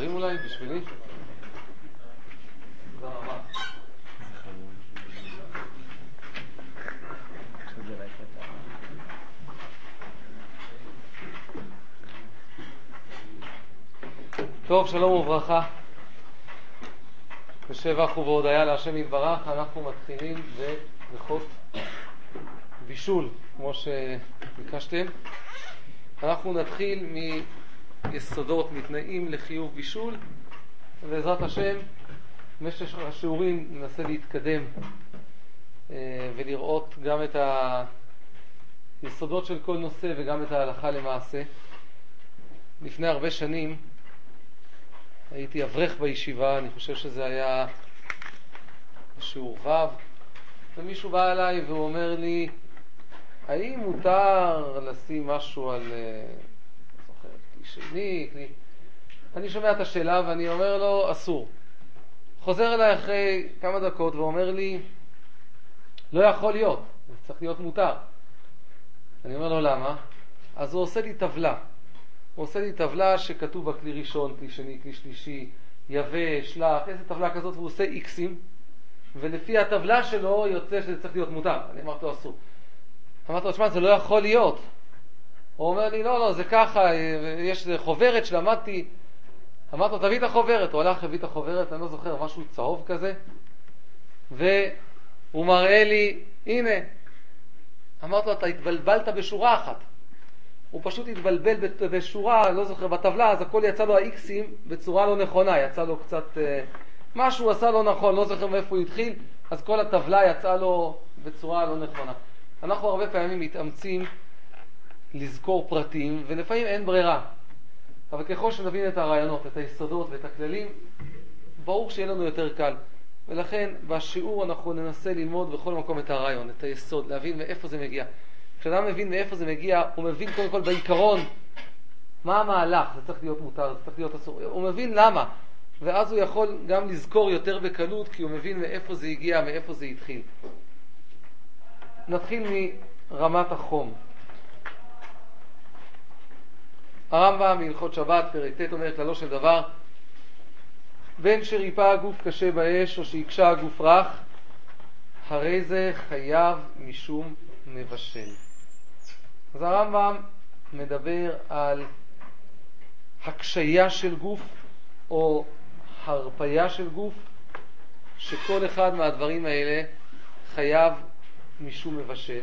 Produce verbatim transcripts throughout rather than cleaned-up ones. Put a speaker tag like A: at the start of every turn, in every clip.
A: חברים אולי בשבילי? תודה רבה. טוב, שלום וברכה. בשבח ובהודיה להשם יתברך, אנחנו מתחילים בהלכות בישול, כמו שביקשתם. אנחנו נתחיל מיסודות, מתנאים לחיוב בישול, ובעזרת השם, במשך השיעורים ננסה להתקדם ולראות גם את היסודות של כל נושא וגם את ההלכה למעשה. לפני הרבה שנים הייתי אברך בישיבה, אני חושב שזה היה שיעור ו', ומישהו בא אליי והוא אומר לי, האם מותר לשים משהו על זוכר, כלי שני, כלי... אני שומע את השאלה ואני אומר לו, אסור. חוזר אליי אחרי כמה דקות ואומר לי, לא יכול להיות, זה צריך להיות מותר. אני אומר לו, למה? אז הוא עושה לי טבלה. הוא עושה לי טבלה שכתוב בה כלי ראשון, כלי שני, כלי שלישי, יווה, שלח, איזה טבלה כזאת, והוא עושה איקסים, ולפי הטבלה שלו יוצא שזה צריך להיות מותר. אני אמרתי לו, אסור. אמרתי לו, תשמע, זה לא יכול להיות. הוא אומר לי, לא, לא, זה ככה, יש חוברת שלמדתי. אמרתי לו, תביא את החוברת. הוא הלך, הביא את החוברת, אני לא זוכר, משהו צהוב כזה, והוא מראה לי, הנה. אמרתי לו, אתה התבלבלת בשורה אחת. הוא פשוט התבלבל בשורה, לא זוכר, בטבלה, אז הכל יצא לו האיקסים בצורה לא נכונה, יצא לו קצת, משהו עשה לא נכון, לא זוכר מאיפה הוא התחיל, אז כל הטבלה יצאה לו בצורה לא נכונה. אנחנו הרבה פעמים מתאמצים לזכור פרטים, ולפעמים אין ברירה. אבל ככל שנבין את הרעיונות, את היסודות ואת הכללים, ברור שיהיה לנו יותר קל. ולכן בשיעור אנחנו ננסה ללמוד בכל מקום את הרעיון, את היסוד, להבין מאיפה זה מגיע. כשאדם מבין מאיפה זה מגיע, הוא מבין קודם כל בעיקרון מה המהלך, זה צריך להיות מותר, זה צריך להיות אסור. הוא מבין למה, ואז הוא יכול גם לזכור יותר בקלות, כי הוא מבין מאיפה זה הגיע, מאיפה זה התחיל. נתחיל מרמת החום. הרמב"ם בהלכות שבת, פרק ט', אומר כללו של דבר, בין שריפה הגוף קשה באש או שיקשה הגוף רך, הרי זה חייב משום מבשל. אז הרמב"ם מדבר על הקשיה של גוף או הרפיה של גוף, שכל אחד מהדברים האלה חייב משום מבשל.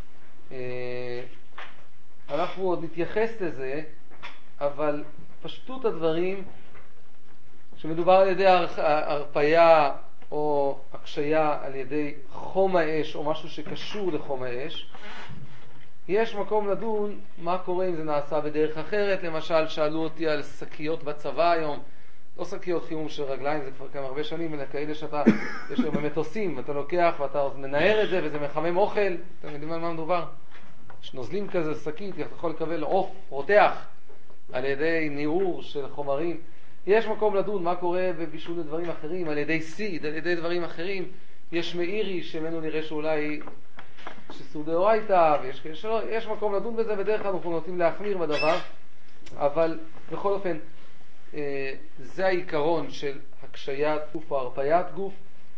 A: אנחנו עוד נתייחס לזה, אבל פשטות הדברים, שמדובר על ידי הרפיה או הקשיה על ידי חום האש או משהו שקשור לחום האש, יש מקום לדון מה קורה אם זה נעשה בדרך אחרת. למשל, שאלו אותי על שקיות בצבא היום, לא שקיות חימום של רגליים, זה כבר כמה הרבה שנים, אלא כאלה שאתה, יש להם במטוסים, אתה לוקח ואתה מנער את זה וזה מחמם אוכל. אתם יודעים על מה מדובר? יש נוזלים כזה, שקית, אתה יכול לקבל עוף, רותח, על ידי ניעור של חומרים. יש מקום לדון מה קורה בבישול לדברים אחרים, על ידי סיד, על ידי דברים אחרים. יש מאירי שמנו נראה שאולי שסעודה אורייתא, ויש כאלה שלא, יש מקום לדון בזה, בדרך כלל אנחנו נוטים להחמיר בדבר, אבל בכל אופן, אה, זה העיקרון של הקשיית גוף או הרפיית גוף.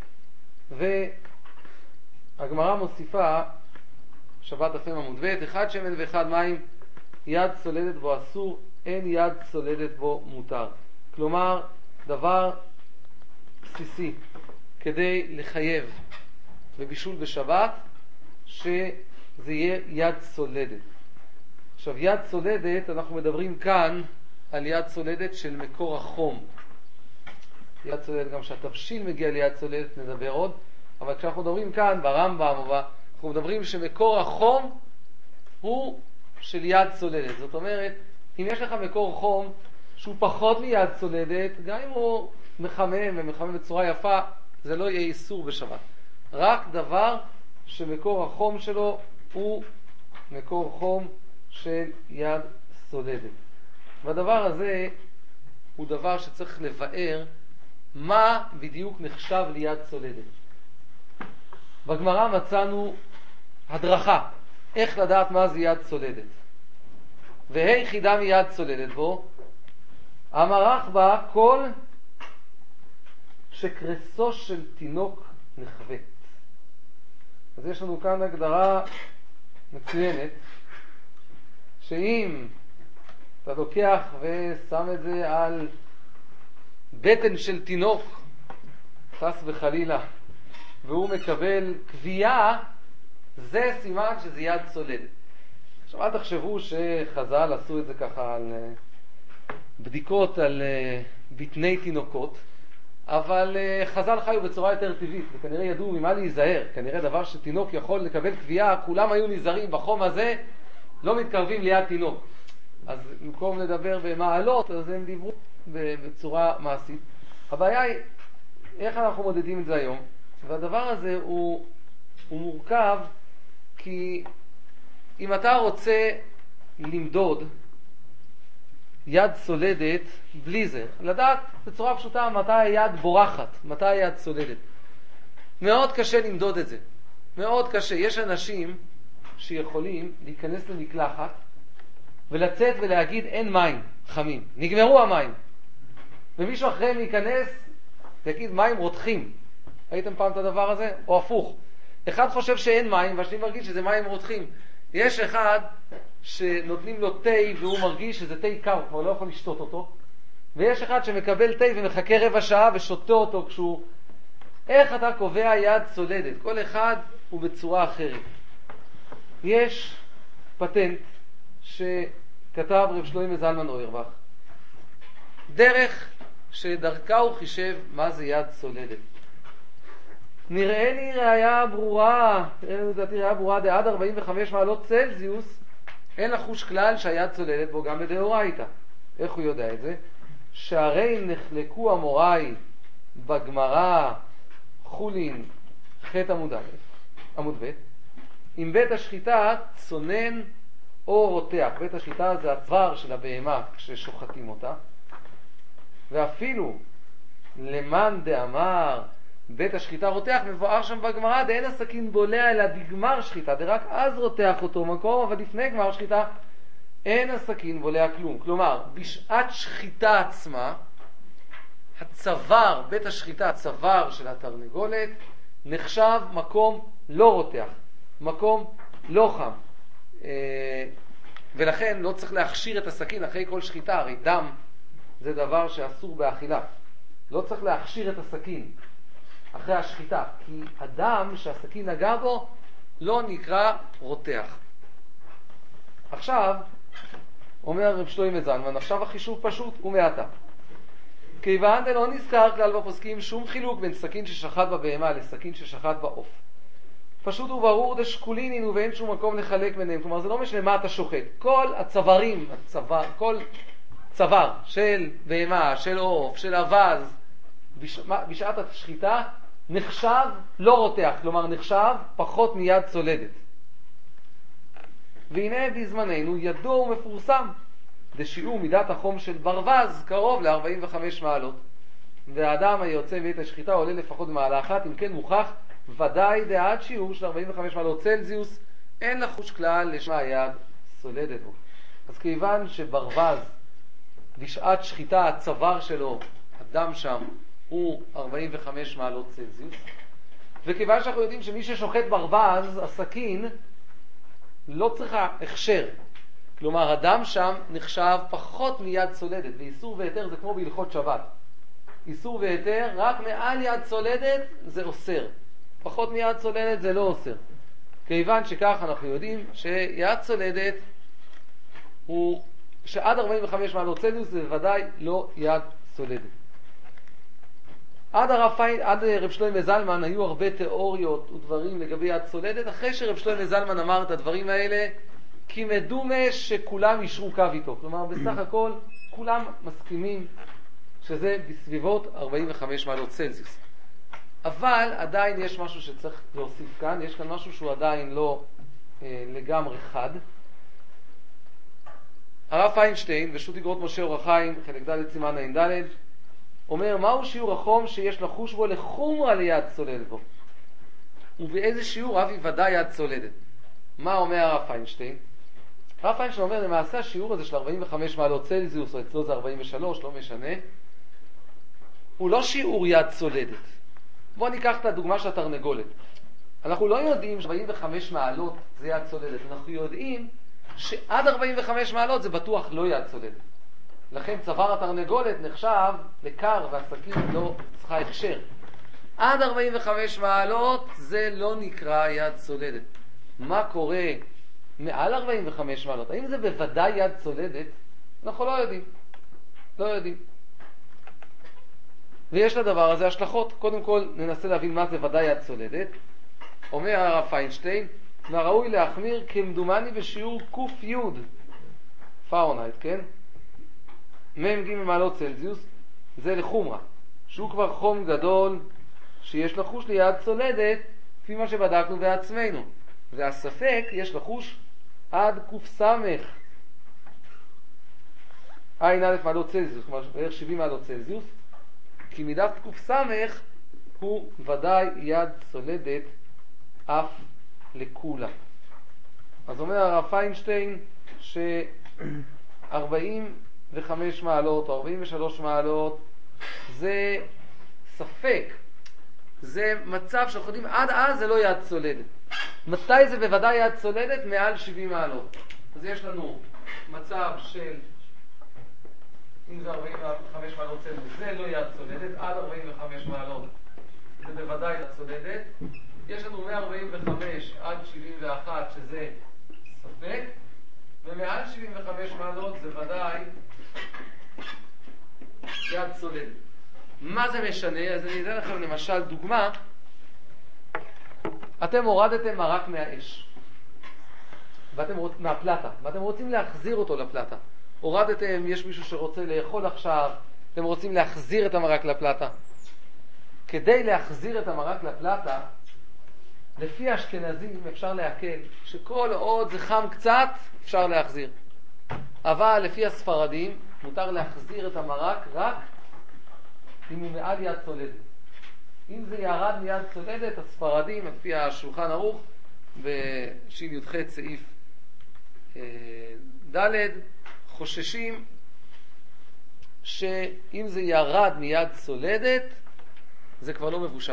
A: והגמרא מוסיפה, שבת דף עמוד ב', אחד שמן ואחד מים, יד צולדת בו אסור, אין יד צולדת בו מותר. כלומר, דבר בסיסי, כדי לחייב בבישול בשבת, שזה יהיה יד צולדת. עכשיו, יד צולדת, אנחנו מדברים כאן על יד צולדת של מקור החום. יד צולדת, גם שהתבשיל מגיע ליד צולדת, נדבר עוד, אבל כשאנחנו מדברים כאן, ברמב"ם, אנחנו מדברים שמקור החום הוא של יד צולדת. זאת אומרת, אם יש לך מקור חום שהוא פחות מיד צולדת, גם אם הוא מחמם ומחמם בצורה יפה, זה לא יהיה איסור בשבת. רק דבר שמקור החום שלו הוא מקור חום של יד צולדת. והדבר הזה הוא דבר שצריך לבאר מה בדיוק נחשב ליד צולדת. בגמרא מצאנו הדרכה, איך לדעת מה זה יד צולדת. והי חידה מיד צולדת בו, המרח בה כל שקרסו של תינוק נחווה. אז יש לנו כאן הגדרה מצוינת, שאם אתה לוקח ושם את זה על בטן של תינוק, חס וחלילה, והוא מקבל קביעה, זה סימן שזה יד צולדת. עכשיו אל תחשבו שחז"ל עשו את זה ככה על בדיקות על בטני תינוקות, אבל חז"ל חיו בצורה יותר טבעית, וכנראה ידעו ממה להיזהר. כנראה דבר שתינוק יכול לקבל קביעה, כולם היו נזהרים בחום הזה, לא מתקרבים ליד תינוק. אז במקום לדבר במעלות, אז הם דיברו בצורה מעשית. הבעיה היא, איך אנחנו מודדים את זה היום? והדבר הזה הוא, הוא מורכב, כי אם אתה רוצה למדוד יד צולדת בלי זה, לדעת בצורה פשוטה מתי היד בורחת, מתי היד צולדת. מאוד קשה למדוד את זה. מאוד קשה. יש אנשים שיכולים להיכנס למקלחת ולצאת ולהגיד אין מים חמים. נגמרו המים. ומישהו אחריהם ייכנס ויגיד מים רותחים. ראיתם פעם את הדבר הזה? או הפוך. אחד חושב שאין מים והשני מרגיש שזה מים רותחים. יש אחד שנותנים לו תה והוא מרגיש שזה תה קר, הוא כבר לא יכול לשתות אותו. ויש אחד שמקבל תה ומחכה רבע שעה ושותה אותו כשהוא... איך אתה קובע יד צולדת? כל אחד הוא בצורה אחרת. יש פטנט שכתב רב שלמה זלמן אוירבך, דרך שדרכה הוא חישב מה זה יד צולדת. נראה לי ראיה ברורה, לדעתי ראיה ברורה, עד ארבעים וחמש מעלות צלזיוס, אין לחוש כלל שהיד צולדת בו גם בדאורייתא. איך הוא יודע את זה? שהרי נחלקו המוראי בגמרא חולין ח' עמוד א', עמוד ב', עם בית השחיטה צונן או רותח. בית השחיטה זה הצוואר של הבהמה כששוחטים אותה. ואפילו למאן דאמר בית השחיטה רותח, מבואר שם בגמרא דאין הסכין בולע אלא בגמר שחיטה, דרק אז רותח אותו מקום, אבל לפני גמר שחיטה אין הסכין בולע כלום. כלומר, בשעת שחיטה עצמה, הצוואר, בית השחיטה, הצוואר של התרנגולת, נחשב מקום לא רותח, מקום לא חם. ולכן לא צריך להכשיר את הסכין אחרי כל שחיטה, הרי דם זה דבר שאסור באכילה. לא צריך להכשיר את הסכין אחרי השחיטה, כי הדם שהסכין נגע בו לא נקרא רותח. עכשיו, אומר רב שלמה זלמן, עכשיו החישוב פשוט ומעטה. כיוון דלא נזכר כלל בפוסקים שום חילוק בין סכין ששחט בבהמה לסכין ששחט בעוף. פשוט וברור דשקולינין ואין שום מקום לחלק ביניהם. כלומר, זה לא משנה מה אתה שוחט. כל הצווארים, הצוואר, כל צוואר של בהמה, של עוף, של אבז, בש... בשעת השחיטה נחשב לא רותח, כלומר נחשב פחות מיד צולדת. והנה בזמננו ידוע ומפורסם דשיעור מידת החום של ברווז קרוב ל-ארבעים וחמש מעלות, והאדם היוצא מבית השחיטה עולה לפחות במעלה אחת. אם כן מוכח ודאי דעד שיעור של ארבעים וחמש מעלות צלזיוס אין לחוש כלל לשמה היד צולדת בו. אז כיוון שברווז בשעת שחיטה הצוואר שלו, הדם שם, הוא ארבעים וחמש מעלות צלזיוס, וכיוון שאנחנו יודעים שמי ששוחט ברווז, הסכין לא צריכה הכשר, כלומר הדם שם נחשב פחות מיד צולדת, ואיסור והיתר זה כמו בהלכות שבת. איסור והיתר רק מעל יד צולדת זה אוסר, פחות מיד צולדת זה לא אוסר. כיוון שכך אנחנו יודעים שיד צולדת הוא שעד ארבעים וחמש מעלות צלזיוס זה ודאי לא יד צולדת. עד, הרב, עד רב שלמה זלמן היו הרבה תיאוריות ודברים לגבי יד צולדת. אחרי שרב שלמה זלמן אמר את הדברים האלה, כי מדומה שכולם ישרו קו איתו. כלומר, בסך הכל כולם מסכימים שזה בסביבות ארבעים וחמש מעלות צלזיוס. אבל עדיין יש משהו שצריך להוסיף כאן, יש כאן משהו שהוא עדיין לא אה, לגמרי חד. הרב פיינשטיין, ושו"ת איגרות משה אור החיים, חלק ד' סימן ע"ד, אומר, מהו שיעור החום שיש לחוש בו לחומרה ליד צולדת בו? ובאיזה שיעור אף יוודא יד צולדת? מה אומר הרב פיינשטיין? הרב פיינשטיין אומר, למעשה השיעור הזה של ארבעים וחמש מעלות צלזיוס, או אצלו זה ארבעים ושלוש, לא משנה, הוא לא שיעור יד צולדת. בואו ניקח את הדוגמה של התרנגולת. אנחנו לא יודעים ש-ארבעים וחמש מעלות זה יד צולדת, אנחנו יודעים שעד ארבעים וחמש מעלות זה בטוח לא יד צולדת. לכן צוואר התרנגולת נחשב לקר והסכין לא צריכה הכשר. עד ארבעים וחמש מעלות זה לא נקרא יד צולדת. מה קורה מעל ארבעים וחמש מעלות? האם זה בוודאי יד צולדת? אנחנו לא יודעים. לא יודעים. ויש לדבר הזה השלכות. קודם כל ננסה להבין מה זה ודאי יד צולדת. אומר הרב פיינשטיין, מהראוי להחמיר כמדומני בשיעור קוף יוד פארנהייט, כן? מהם ג' מעלות צלזיוס, זה לחומרה, שהוא כבר חום גדול שיש לחוש ליד צולדת, לפי מה שבדקנו בעצמנו. והספק יש לחוש עד קוף סמך עין א' מעלות צלזיוס, כלומר בערך שבעים מעלות צלזיוס, כי מידת קוף סמך הוא ודאי יד צולדת אף לכולה. אז אומר הרב פיינשטיין ש-ארבעים וחמש מעלות או ארבעים ושלוש מעלות זה ספק, זה מצב שאנחנו יודעים עד אז זה לא יד צולדת. מתי זה בוודאי יד צולדת? מעל שבעים מעלות. אז יש לנו מצב של, אם זה ארבעים וחמש מעלות צלזיוס זה לא יד צולדת, עד ארבעים וחמש מעלות זה בוודאי יד צולדת. יש לנו מאה ארבעים וחמש עד שבעים ואחת שזה ספק, ומעל שבעים וחמש מעלות זה ודאי יד צולדת. מה זה משנה? אז אני אתן לכם למשל דוגמה. אתם הורדתם מרק מהאש ואתם רוצ... מהפלטה, ואתם רוצים להחזיר אותו לפלטה. הורדתם, יש מישהו שרוצה לאכול עכשיו, אתם רוצים להחזיר את המרק לפלטה. כדי להחזיר את המרק לפלטה, לפי האשכנזים אפשר להקל שכל עוד זה חם קצת אפשר להחזיר, אבל לפי הספרדים מותר להחזיר את המרק רק אם הוא מעל יד צולדת. אם זה ירד מיד צולדת, הספרדים לפי השולחן ערוך בשין י"ח סעיף אה, ד' חוששים שאם זה ירד מיד צולדת זה כבר לא מבושל.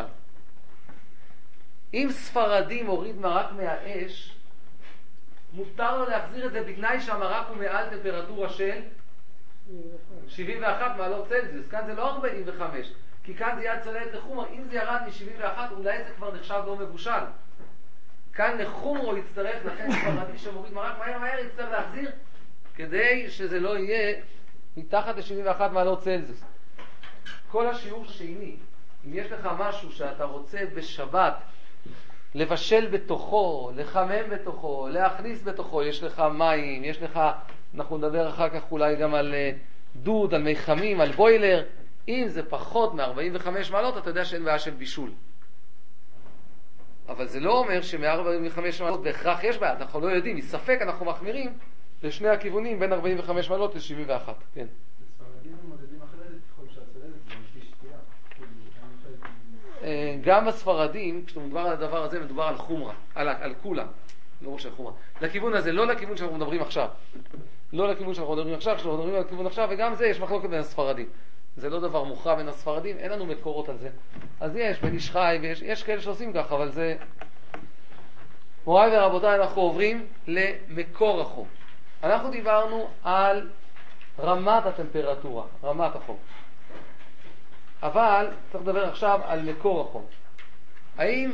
A: אם ספרדי מוריד מרק מהאש, מותר לו להחזיר את זה בתנאי שהמרק הוא מעל טמפרטורה של שבעים ואחת מעלות צלזיוס. כאן זה לא ארבעים וחמש, כי כאן זה יד צולדת לחומרה. אם זה ירד מ-שבעים ואחת אולי זה כבר נחשב לא מבושל. כאן לחומרו יצטרך, לכן ספרדי שמוריד מרק מהר מהר יצטרך להחזיר כדי שזה לא יהיה מתחת ל-שבעים ואחת מעלות צלזיוס. כל השיעור שני, אם יש לך משהו שאתה רוצה בשבת לבשל בתוכו, לחמם בתוכו, להכניס בתוכו, יש לך מים, יש לך, אנחנו נדבר אחר כך אולי גם על דוד, על מיחמים, על בוילר. אם זה פחות מ-ארבעים וחמש מעלות, אתה יודע שאין בעיה של בישול. אבל זה לא אומר שמ-ארבעים וחמש מעלות בהכרח יש בעיה, אנחנו לא יודעים, מספק אנחנו מחמירים לשני הכיוונים בין ארבעים וחמש מעלות ל-שבעים ואחת. כן.
B: בספרדים הם מודדים אחרת ככל שהצולדת זה משתי שתייה.
A: גם בספרדים, כשמדובר על הדבר הזה, מדובר על חומרה, על, על כולה, לא ראש של חומרה. לכיוון הזה, לא לכיוון שאנחנו מדברים עכשיו. לא לכיוון שאנחנו מדברים עכשיו, כשאנחנו מדברים על כיוון עכשיו, וגם זה יש מחלוקת בין הספרדים. זה לא דבר מוכרע בין הספרדים, אין לנו מקורות על זה. אז יש בין איש חי, ויש יש כאלה שעושים ככה, אבל זה... מוריי ורבותיי, אנחנו עוברים למקור החום. אנחנו דיברנו על רמת הטמפרטורה, רמת החום. אבל צריך לדבר עכשיו על מקור החום. האם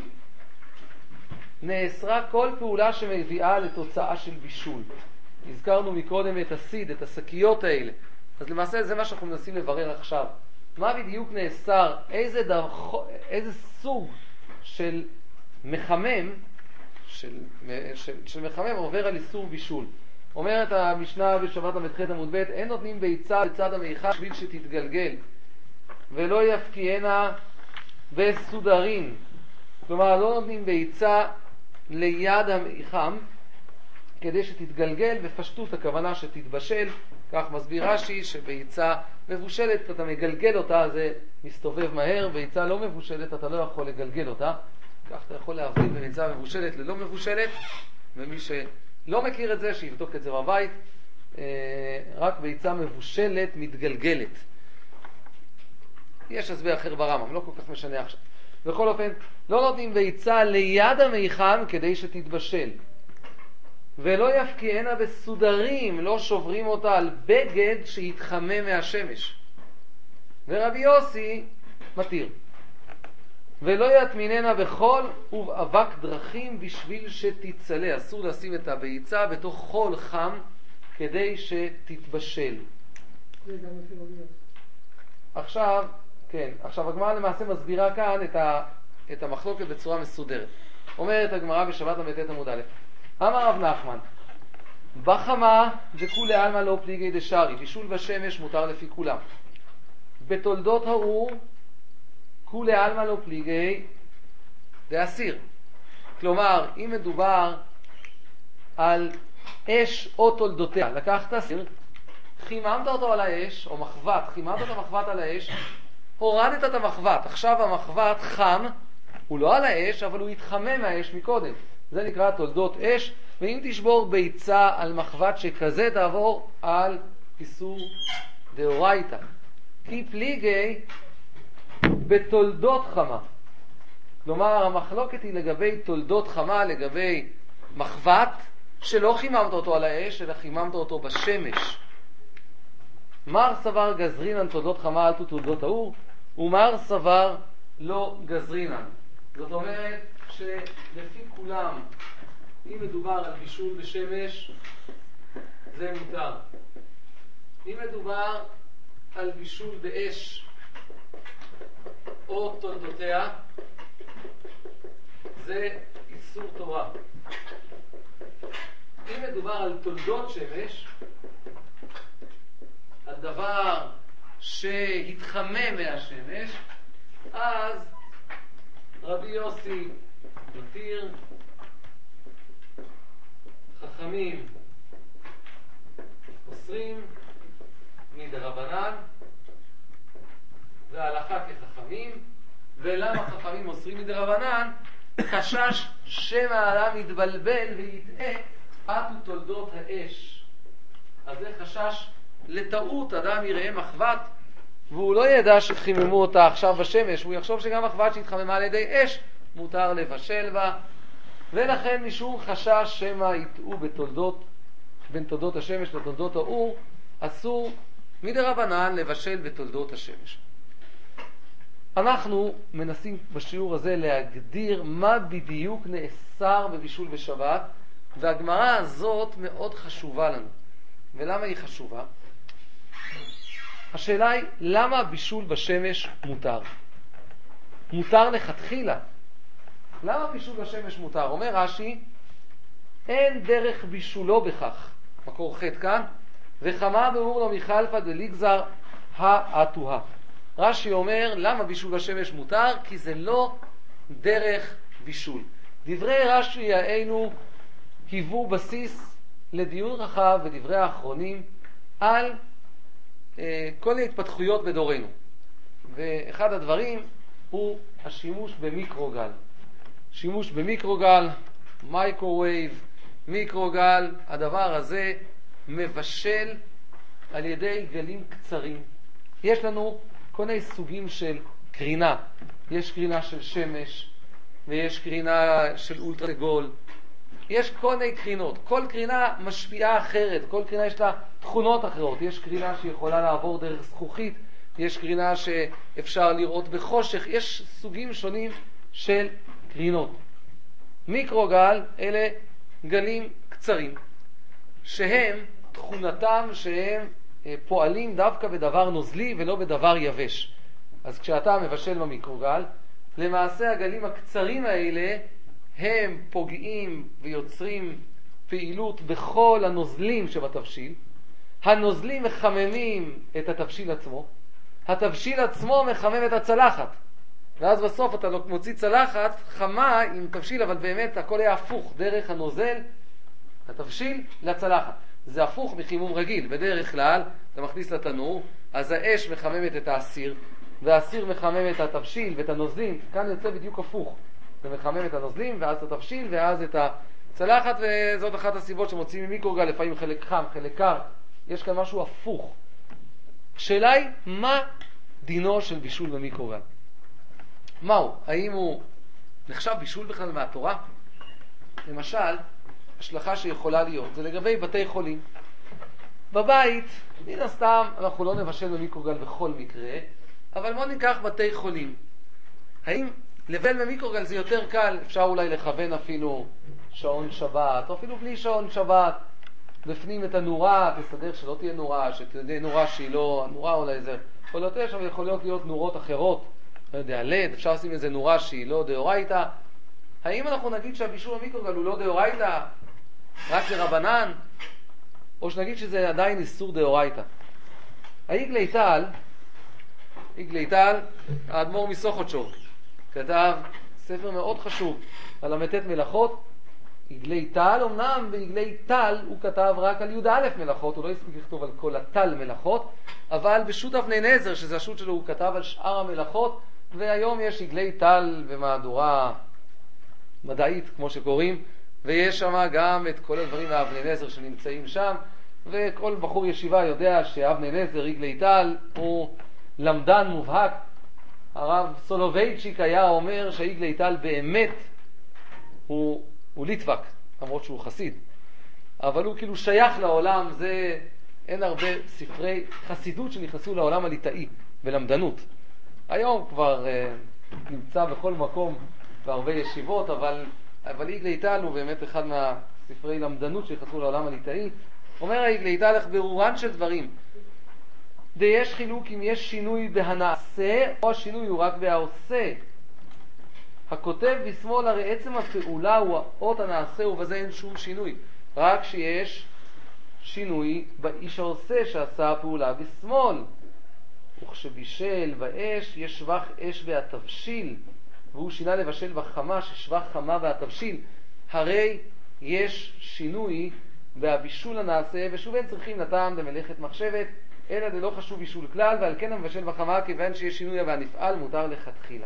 A: נאסרה כל פעולה שמביאה לתוצאה של בישול? הזכרנו מקודם את הסיד, את השקיות האלה. אז למעשה זה מה שאנחנו מנסים לברר עכשיו. מה בדיוק נאסר, איזה, דרך, איזה סוג של מחמם, של, של, של מחמם עובר על איסור בישול. אומרת המשנה בשבת המ"ח עמוד ב', אין נותנים ביצה בצד המיכל בשביל שתתגלגל, ולא יפקיענה בסודרים. כלומר, לא נותנים ביצה ליד המיחם כדי שתתגלגל, בפשטות הכוונה שתתבשל. כך מסביר רש"י שביצה מבושלת אתה מגלגל אותה, זה מסתובב מהר. ביצה לא מבושלת אתה לא יכול לגלגל אותה. כך אתה יכול להבדיל בביצה מבושלת ללא מבושלת, ומי לא מכיר את זה, שיבדוק את זה בבית. רק ביצה מבושלת מתגלגלת. יש הסבר אחר ברמב"ם, לא כל כך משנה עכשיו. בכל אופן, לא נותנים ביצה ליד המיחם כדי שתתבשל. ולא יפקיענה בסודרים, לא שוברים אותה על בגד שיתחמם מהשמש. ורבי יוסי מתיר. ולא יטמיננה בחול ובאבק דרכים בשביל שתצלה. אסור לשים את הביצה בתוך חול חם כדי שתתבשל.
B: זה גם לפי רבי יוסי.
A: עכשיו, כן, עכשיו הגמרא למעשה מסבירה כאן את, ה, את המחלוקת בצורה מסודרת. אומרת הגמרא בשבת ל"ט עמוד א', אמר רב נחמן, בחמה דכולי עלמא לא פליגי דשארי, בישול בשמש מותר לפי כולם. בתולדות האור כולי עלמא לא פליגי דאסיר. כלומר, אם מדובר על אש או תולדותיה, לקחת אסיר, חיממת אותו על האש, או מחבת, חיממת את המחבת על האש, הורדת את המחבת, עכשיו המחבת חם, הוא לא על האש, אבל הוא התחמם מהאש מקודם. זה נקרא תולדות אש, ואם תשבור ביצה על מחבת שכזה, תעבור על איסור דאורייתא. כי פליגי בתולדות חמה. כלומר, המחלוקת היא לגבי תולדות חמה, לגבי מחבת, שלא חיממת אותו על האש, אלא חיממת אותו בשמש. מר סבר גזרינן תולדות חמה אל תולדות האור, ומר סבר לא גזרינן. זאת אומרת שלפי כולם, אם מדובר על בישול בשמש, זה מותר. אם מדובר על בישול באש או תולדותיה, זה איסור תורה. אם מדובר על תולדות שמש, על דבר שהתחמם מהשמש, אז רבי יוסי מתיר, חכמים אוסרים מדרבנן, וההלכה כחכמים. ולמה חכמים אוסרים מדרבנן? חשש שמא האדם יתבלבל ויטעה עטו תולדות האש. אז זה חשש לטעות, אדם יראה מחבת והוא לא ידע שחיממו אותה עכשיו בשמש, הוא יחשוב שגם מחבת שהתחממה על ידי אש מותר לבשל בה, ולכן משום חשש שמא יטעו בתולדות, בין תולדות השמש לתולדות האור, אסור מדרבנן לבשל בתולדות השמש. אנחנו מנסים בשיעור הזה להגדיר מה בדיוק נאסר בבישול בשבת, והגמרא הזאת מאוד חשובה לנו. ולמה היא חשובה? השאלה היא, למה בישול בשמש מותר? מותר לכתחילה. למה בישול בשמש מותר? אומר רש"י, אין דרך בישולו בכך. מקור ח' כאן, וחמה באור לא מחלפא דליגזר האטוה. רש"י אומר, למה בישול בשמש מותר? כי זה לא דרך בישול. דברי רש"י האלו היוו בסיס לדיון רחב ודברי האחרונים על אה, כל ההתפתחויות בדורנו. ואחד הדברים הוא השימוש במיקרוגל. שימוש במיקרוגל, מייקרווייב, מיקרוגל, הדבר הזה מבשל על ידי גלים קצרים. יש לנו כל מיני סוגים של קרינה. יש קרינה של שמש, ויש קרינה של אולטרגול. יש כל מיני קרינות. כל קרינה משפיעה אחרת. כל קרינה יש לה תכונות אחרות. יש קרינה שיכולה לעבור דרך זכוכית. יש קרינה שאפשר לראות בחושך. יש סוגים שונים של קרינות. מיקרוגל אלה גלים קצרים, שהם תכונתם שהם פועלים דווקא בדבר נוזלי ולא בדבר יבש. אז כשאתה מבשל במיקרוגל, למעשה הגלים הקצרים האלה הם פוגעים ויוצרים פעילות בכל הנוזלים שבתבשיל. הנוזלים מחממים את התבשיל עצמו, התבשיל עצמו מחמם את הצלחת, ואז בסוף אתה מוציא צלחת חמה עם תבשיל, אבל באמת הכל היה הפוך, דרך הנוזל, התבשיל לצלחת. זה הפוך מחימום רגיל. בדרך כלל אתה מכניס לתנור, אז האש מחממת את האסיר, והאסיר מחמם את התבשיל ואת הנוזלים. כאן יוצא בדיוק הפוך. זה מחמם את הנוזלים, ואז את התבשיל, ואז את צלחת, וזאת אחת הסיבות שמוצאים ממיקרוגל, לפעמים חלק חם, חלק קר, יש כאן משהו הפוך. השאלה היא, מה דינו של בישול במיקרוגל? מהו? האם הוא נחשב בישול בכלל מהתורה? למשל, השלכה שיכולה להיות, זה לגבי בתי חולים. בבית, מן הסתם, אנחנו לא נבשל במיקרוגל בכל מקרה, אבל בוא ניקח בתי חולים. האם לבשל במיקרוגל זה יותר קל? אפשר אולי לכוון אפילו שעון שבת, או אפילו בלי שעון שבת, בפנים את הנורה, תסדר שלא תהיה נורה, שתהיה נורה שהיא לא, נורה אולי זה, יכול להיות יש, אבל יכולות להיות נורות אחרות, לא יודע, לד, אפשר לשים איזה נורה שהיא לא דאורייתא. האם אנחנו נגיד שהבישול במיקרוגל הוא לא דאורייתא, רק לרבנן, או שנגיד שזה עדיין איסור דאורייתא? האיגלי טל, איגלי טל, האדמו"ר מסוכותשוב, כתב ספר מאוד חשוב על המתת מלאכות. עגלי טל, אמנם בעגלי טל הוא כתב רק על י' א' מלאכות, הוא לא הספיק לכתוב על כל הטל מלאכות, אבל בשו"ת אבני נזר, שזה השו"ת שלו, הוא כתב על שאר המלאכות, והיום יש עגלי טל במהדורה מדעית, כמו שקוראים, ויש שם גם את כל הדברים מאבני נזר שנמצאים שם, וכל בחור ישיבה יודע שאבני נזר, עגלי טל, הוא למדן מובהק. הרב סולובייצ'יק היה אומר שהעגלי טל באמת הוא הוא ליטבק, למרות שהוא חסיד, אבל הוא כאילו שייך לעולם. זה, אין הרבה ספרי חסידות שנכנסו לעולם הליטאי בלמדנות. היום כבר uh, נמצא בכל מקום בהרבה ישיבות, אבל אבל עגלי טל הוא באמת אחד מהספרי למדנות שנכנסו לעולם הליטאי. אומר העגלי טל, איך ברורן של דברים די יש חילוק אם יש שינוי בהנעשה או השינוי הוא רק בהעושה. הכותב בשמאל, הרי עצם הפעולה הוא האות הנעשה, ובזה אין שום שינוי, רק שיש שינוי באיש העושה שעשה הפעולה בשמאל. וכשבישל באש, יש שבח אש והתבשיל, והוא שינה לבשל בחמה, ששבח חמה והתבשיל. הרי יש שינוי בהבישול הנעשה, ושוב אין צריכים לטעם למלאכת מחשבת, אלא זה לא חשוב בישול כלל, ועל כן המבשל בחמה, כיוון שיש שינוי והנפעל מותר לכתחילה.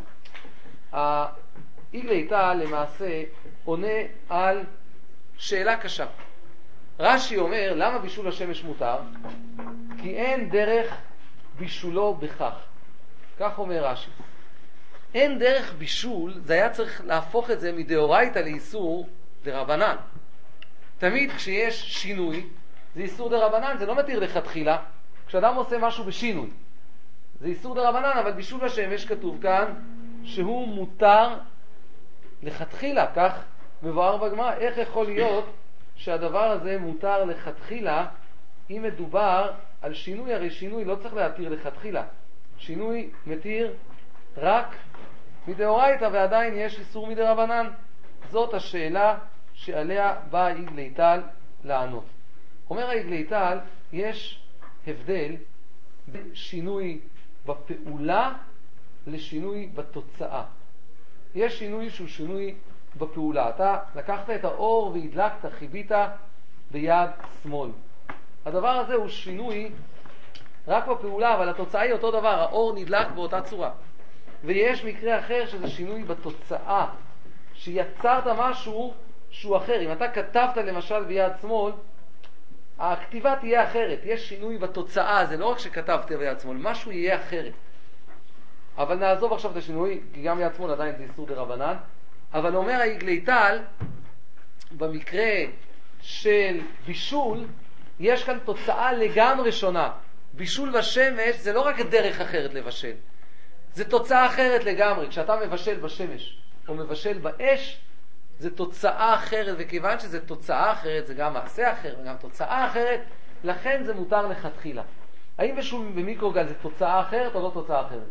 A: עגלי טל למעשה עונה על שאלה קשה. רש"י אומר, למה בישול השמש מותר? כי אין דרך בישולו בכך. כך אומר רש"י. אין דרך בישול, זה היה צריך להפוך את זה מדאורייתא לאיסור דרבנן. תמיד כשיש שינוי, זה איסור דרבנן, זה לא מתיר לכתחילה. כשאדם עושה משהו בשינוי, זה איסור דרבנן, אבל בישול השמש כתוב כאן שהוא מותר לכתחילה, כך מבואר בגמרא. איך יכול להיות שהדבר הזה מותר לכתחילה אם מדובר על שינוי? הרי שינוי לא צריך להתיר לכתחילה, שינוי מתיר רק מדאורייתא, ועדיין יש איסור מדרבנן. זאת השאלה שעליה בא עגלי טל לענות. אומר עגלי טל, יש הבדל בין שינוי בפעולה לשינוי בתוצאה. יש שינוי שהוא שינוי בפעולה. אתה לקחת את האור והדלקת, חיבית ביד שמאל. הדבר הזה הוא שינוי רק בפעולה, אבל התוצאה היא אותו דבר, האור נדלק באותה צורה. ויש מקרה אחר שזה שינוי בתוצאה, שיצרת משהו שהוא אחר. אם אתה כתבת למשל ביד שמאל, הכתיבה תהיה אחרת. יש שינוי בתוצאה, זה לא רק שכתבת ביד שמאל, משהו יהיה אחרת. אבל נעזוב עכשיו את השינוי, כי גם יד שמאל עדיין זה איסור דרבנן. אבל אומר העגלי טל, במקרה של בישול, יש כאן תוצאה לגמרי שונה. בישול בשמש זה לא רק דרך אחרת לבשל, זה תוצאה אחרת לגמרי. כשאתה מבשל בשמש או מבשל באש, זה תוצאה אחרת, וכיוון שזה תוצאה אחרת, זה גם מעשה אחר וגם תוצאה אחרת, לכן זה מותר לכתחילה. האם בישול במיקרוגל זה תוצאה אחרת או לא תוצאה אחרת?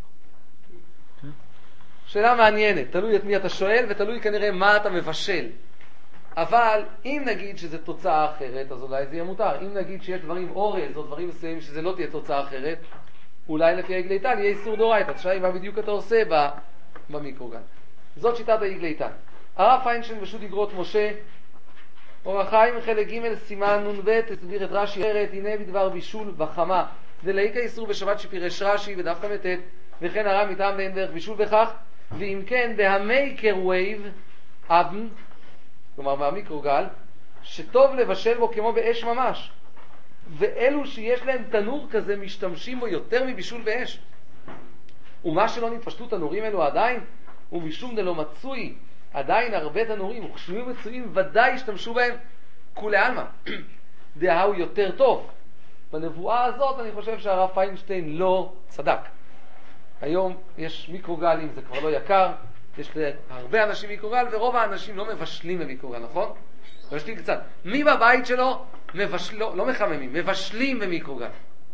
A: שאלה מעניינת, תלוי את מי אתה שואל ותלוי כנראה מה אתה מבשל. אבל אם נגיד שזה תוצאה אחרת, אז אולי זה יהיה מותר. אם נגיד שיש דברים אורז או דברים מסוימים שזה לא תהיה תוצאה אחרת, אולי לפי עגלי טל יהיה איסור דאורייתא. תשאלי מה בדיוק אתה עושה במיקרוגל. זאת שיטת העגלי טל. הרב פיינשטיין בשו"ת איגרות משה, אור החיים חלק ג' סימן נ"ב, הסביר את רש"י אחרת, הנה בדבר בישול בחמה דלאיקה איסור בשבת שפירש רש"י בדף כ"ט, וכן הרב מטעם ואין דרך בישול בכך. ואם כן, בהמייקרווייב אבן, כלומר מהמיקרוגל, שטוב לבשל בו כמו באש ממש. ואלו שיש להם תנור כזה משתמשים בו יותר מבישול באש. ומה שלא נתפשטו תנורים אלו עדיין, ומשום דלא מצוי עדיין הרבה תנורים, וכשהיו מצויים ודאי השתמשו בהם כולי עלמא. דהאו יותר טוב. בנבואה הזאת אני חושב שהרב פיינשטיין לא צדק. היום יש מיקרוגלים, זה כבר לא יקר, יש הרבה אנשים מיקרוגל, ורוב האנשים לא מבשלים במיקרוגל, נכון? מבשלים קצת. מי בבית שלו מבשל, לא, לא מחממים, מבשלים במיקרוגל.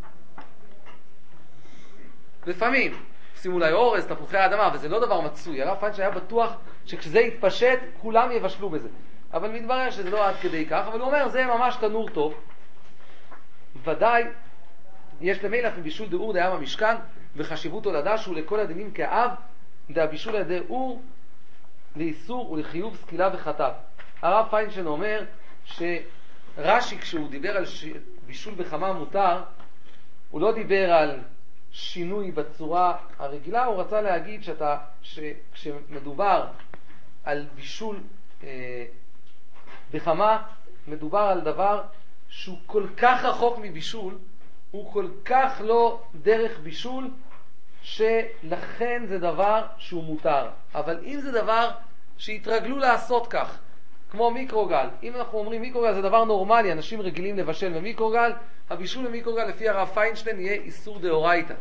A: לפעמים, עושים אולי אורז, תפוחי האדמה, וזה לא דבר מצוי. הרב פיינשטיין היה בטוח שכשזה יתפשט, כולם יבשלו בזה. אבל מתברר שזה לא עד כדי כך, אבל הוא אומר, זה ממש תנור טוב. ודאי, יש למילך מבישול דאור דהים המשכן, וחשיבות הולדה שהוא לכל הדינים כאב, דהבישול על ידי אור, לאיסור ולחיוב סקילה וחטאת. הרב פיינשטיין אומר שרש"י כשהוא דיבר על ש... בישול בחמה מותר, הוא לא דיבר על שינוי בצורה הרגילה, הוא רצה להגיד שאתה, שכשמדובר על בישול אה, בחמה, מדובר על דבר שהוא כל כך רחוק מבישול, הוא כל כך לא דרך בישול, שלכן זה דבר שהוא מותר. אבל אם זה דבר שהתרגלו לעשות כך, כמו מיקרוגל, אם אנחנו אומרים מיקרוגל זה דבר נורמלי, אנשים רגילים לבשל במיקרוגל, הבישול במיקרוגל לפי הרב פיינשטיין יהיה איסור דאורייתא.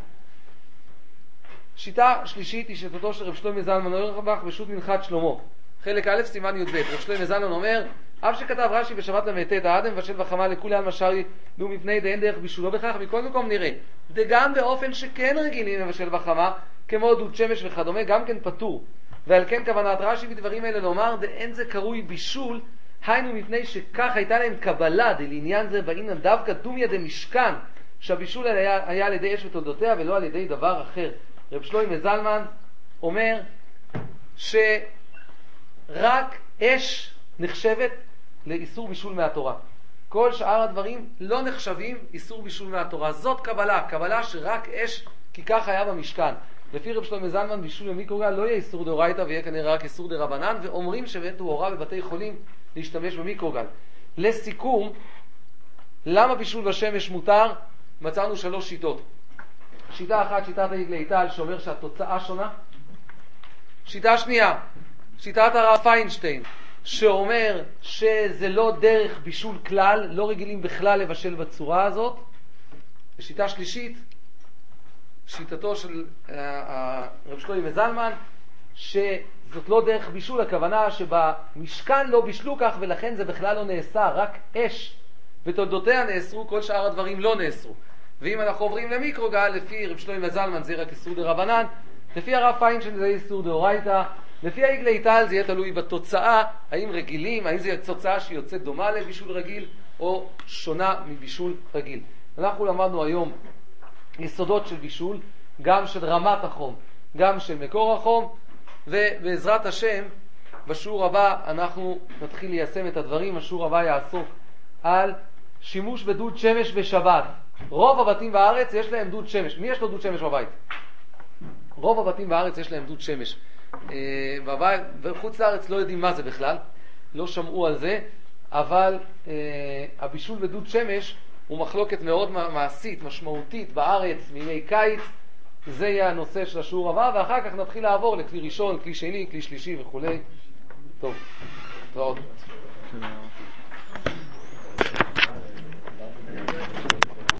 A: שיטה שלישית היא שיטתו של רב שלמה זלמן אוירבך בשו"ת מנחת שלמה. חלק א' סימן י"ב. רב שלמה זלמן אומר, אף שכתב רש"י בשבת ל"ט, האדם מבשל בחמה לכולי עלמא שרי לו מפני דאין דרך בישולו בכך, מכל מקום נראה. וגם באופן שכן רגילים לבשל בחמה, כמו דוד שמש וכדומה, גם כן פטור. ועל כן כוונת רש"י בדברים אלה לומר, דאין זה קרוי בישול, היינו מפני שכך הייתה להם קבלה דלעניין זה באינן דווקא דומיה דמשכן, שהבישול היה, היה על ידי אש ותולדותיה ולא על ידי דבר אחר. רב שלמה זלמן אומר שרק אש נחשבת לאיסור בישול מהתורה. כל שאר הדברים לא נחשבים איסור בישול מהתורה. זאת קבלה, קבלה שרק אש, כי כך היה במשכן. לפי רב שלמה זלמן בישול במיקרוגל לא יהיה איסור דאורייתא ויהיה כנראה רק איסור דרבנן, ואומרים שבאמת הוא הורה בבתי חולים להשתמש במיקרוגל. לסיכום, למה בישול בשמש מותר? מצאנו שלוש שיטות. שיטה אחת, שיטת העגלי-עיטל, שאומר שהתוצאה שונה. שיטה שנייה, שיטת הרב פיינשטיין, שאומר שזה לא דרך בישול כלל, לא רגילים בכלל לבשל בצורה הזאת. ושיטה שלישית, שיטתו של uh, הרב שלמה זלמן, שזאת לא דרך בישול, הכוונה שבמשכן לא בישלו כך ולכן זה בכלל לא נאסר, רק אש ותולדותיה נאסרו, כל שאר הדברים לא נאסרו. ואם אנחנו עוברים למיקרוגל, לפי רב שלמה זלמן זה רק איסור דרבנן, לפי הרב פיינשטיין זה איסור דאורייתא, לפי העגלי-עיטל זה יהיה תלוי בתוצאה, האם רגילים, האם זה תוצאה שיוצאת דומה לבישול רגיל או שונה מבישול רגיל. אנחנו למדנו היום יסודות של בישול, גם של רמת החום, גם של מקור החום, ובעזרת השם בשיעור הבא אנחנו נתחיל ליישם את הדברים. השיעור הבא יעסוק על שימוש בדוד שמש בשבת. רוב הבתים בארץ יש להם דוד שמש. מי יש לו דוד שמש בבית? רוב הבתים בארץ יש להם דוד שמש. בבית, בחוץ לארץ לא יודעים מה זה בכלל, לא שמעו על זה, אבל הבישול בדוד שמש הוא מחלוקת מאוד מעשית, משמעותית בארץ, מימי קיץ. זה יהיה הנושא של השיעור הבא, ואחר כך נתחיל לעבור לכלי ראשון, כלי שני, כלי שלישי וכו'. טוב, תראות.